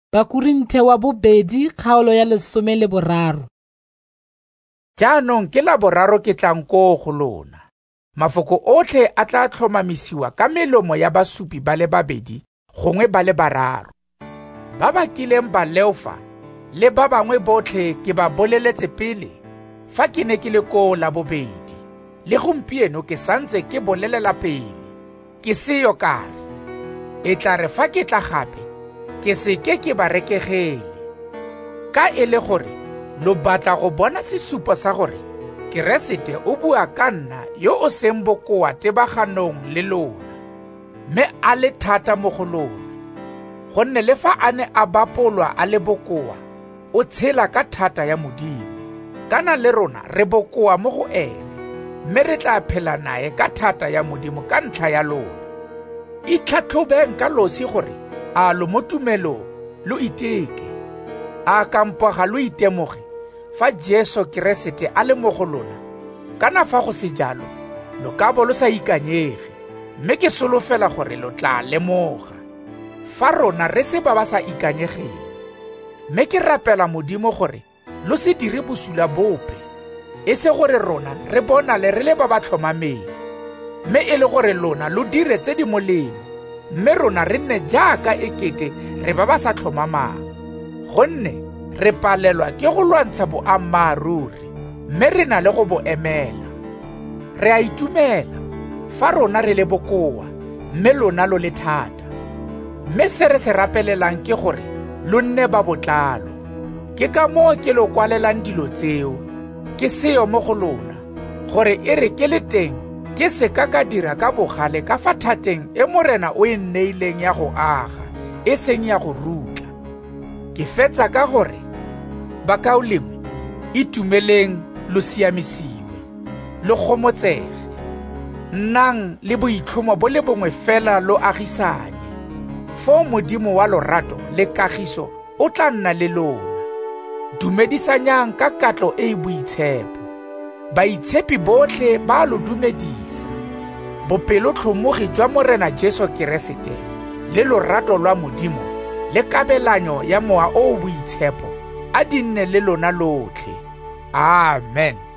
Bakorinthe wa 2 kgaolo ya 13. Jaanong ke la boraro ke tlang koo go lona. Mafoko otlhe a tla tlhomamisiwa ka melomo ya basupi ba le babedi gongwe ba le bararo. Ba ba kileng ba leofa le ba bangwe botlhe ke ba boleletse pele fa ke ne ke le koo la bobedi. Le gompieno ke santse ke bolelela pele. Ke seyo kare. E tla re fa ke tla gape ke seke ke ba rekegele. Ka e le gore lo batla go bona sesupo sa gore Keresete o bua ka nna yo o seng bokoa tebaganong le lona, mme a le thata mo go lona. Gonne le fa a ne a bapolwa a le bokoa, o tshela ka thata ya Modimo. Kana le rona re bokoa mo go ene, mme re tla phela nae ka thata ya Modimo ka ntlha ya lona. Itlhatlhobeng ka losi gore a lo mo tumelong lo iteke, a kampo ga lo itemoge fa Jesu Keresete a le mo go lona. Kana fa go se jalo lo ka bo lo sa ikanyege, mme ke solofela gore lo tla lemoga fa rona re se ba ba sa ikanyegeng. Mme ke rapela Modimo gore lo se dire bosula bope, e se gore rona re bonale re le ba ba tlhomameng, mme e le gore lona lo dire tse di molemo, mme rona re nne jaaka ekete re ba ba sa tlhomamang. Gonne re palelwa ke go lwantsha boammaaruri, mme re na le go bo emela. Re a itumela fa rona re le bokoa, mme lona lo le thata. Mme se re se rapelelang ke gore lo nne ba botlalo. Ke ka moo ke lo kwalelang dilo tseo, ke seyo mo go lona, gore e re ke le teng ke se ka dira ka bogale ka fa thateng e morena o e nneileng ya go aga, e seng ya go rutla. Ke fetsa ka gore bakao lengwe itumeleng lo siamisiwe, lo gomotsege, nnang le boitlhomo bo le bongwe fela lo agisanye. Fo Modimo wa lorato le kagiso o tla nna le lona. Dumedisanyang ka katlo e boitshepo. Baitshepi botlhe ba lo dumedisa. Bopelotlhomogi jwa morena Jesu Keresete le lorato lwa Modimo le kabelanyo ya mowa o boitshepo a di nne le lona lotlhe. Amen.